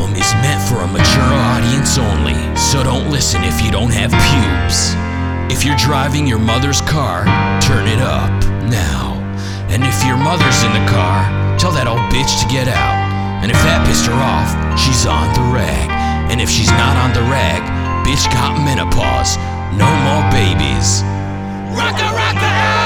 album is meant for a mature audience only, so don't listen if you don't have pubes. If you're driving your mother's car, turn it up now. And if your mother's in the car, tell that old bitch to get out. And if that pissed her off, she's on the rag. And if she's not on the rag, bitch got menopause. No more babies. Rocka, rocka!